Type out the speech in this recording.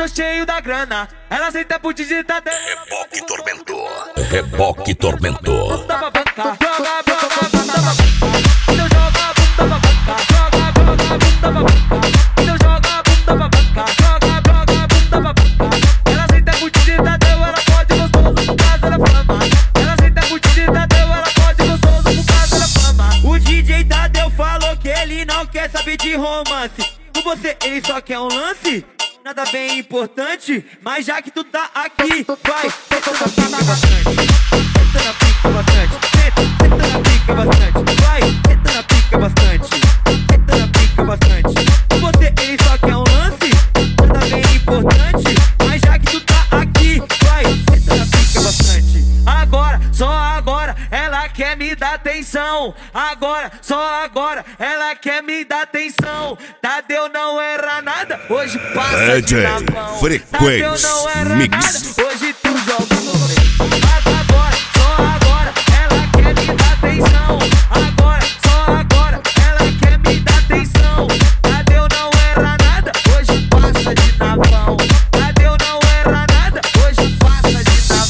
tô cheio da grana. Ela aceita por digitar dela. Reboque Tormentor. Reboque Tormentor. Bunda pra bancar, joga bunda pra bancar. Então joga a bunda pra bancar, joga a bunda pra bancar. Então joga a bunda pra bancar, joga a bunda pra bancar. Ela aceita por digitar dela, ela pode gostoso por causa da fama. Ela aceita por digitar dela, ela pode gostoso por causa da fama. O DJ Tadeu falou que ele não quer saber de romance. Com você ele só quer um lance. Nada bem importante, mas já que tu tá aqui, vai, senta na pica bastante. Senta na pica bastante. Senta na pica bastante. Vai, senta na pica bastante. Senta na pica bastante. Com você ele só quer um lance. Nada bem importante, mas já que tu tá aqui, vai, senta na pica bastante. Agora, só agora, ela quer me dar atenção. Agora, só agora, ela quer me dar atenção. Tadeu não erra nada, hoje passa de na mão. Frequência Tadeu não erra Mix. nada, hoje tu joga no meio.